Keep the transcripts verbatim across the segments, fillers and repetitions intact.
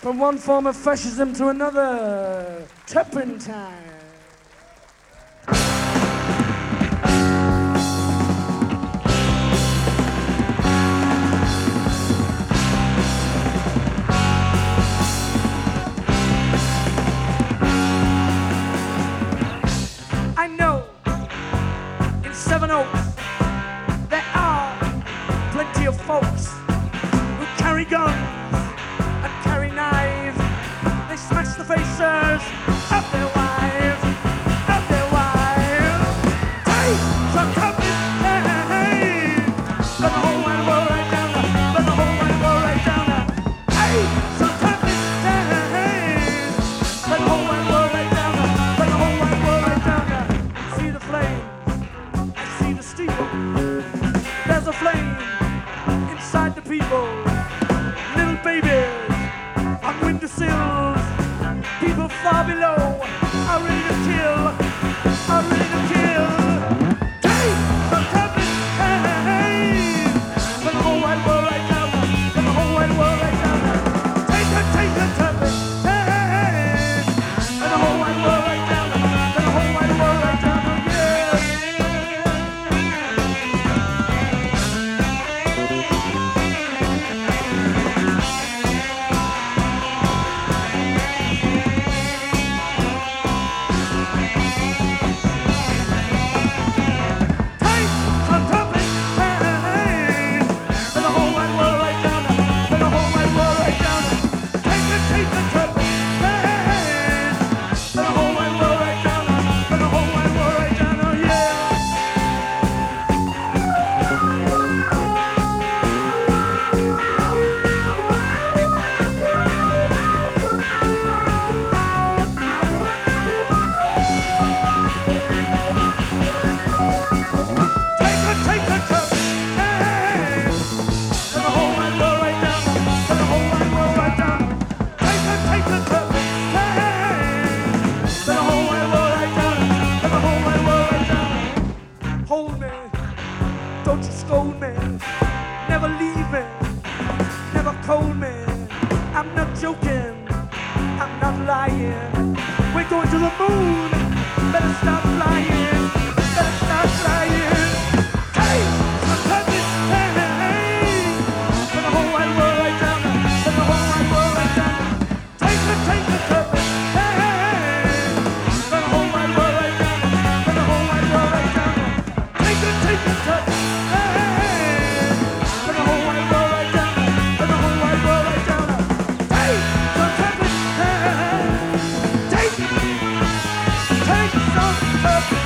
From one form of fascism to another. Turpentine. I know in Seven Oaks there are plenty of folks who carry guns and carry knives. They smash the faces of their wives, of their wives. Hey, so come in, hey, let the whole wide world right down there, let the whole wide world right down there. Hey, so come in, hey, let the whole wide world right down there, let the whole wide world right down there. See the flames, I see the steeple. There's a flame inside the people. Little babies on windowsills. People far below are ready to kill, are ready to kill. Hey, so come in, hey, let the whole wide world right down there, let the whole wide world right down there. Take it, take it, tap it, hey, let the whole wide world right down there, let the whole wide world right down there, yeah. Hold me, don't you scold me, never leave me, never cold me. I'm not joking, I'm not lying. We're going to the moon, better stop flying, better stop flying. Hey, sometimes it's hey, let the whole wide world right down there, let the whole wide world right down there. Take it, take it, take it, hey, let the whole wide world right down there, let the whole wide world right down there. Take it, take it, take it, hey, let the whole wide world right down there, let the whole wide world right down there. Hey, sometimes it's hey, take it, take some turpentine.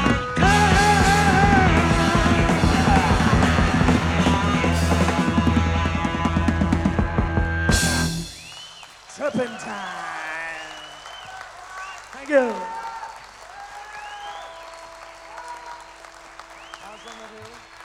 Turpentine. Thank you. How's that,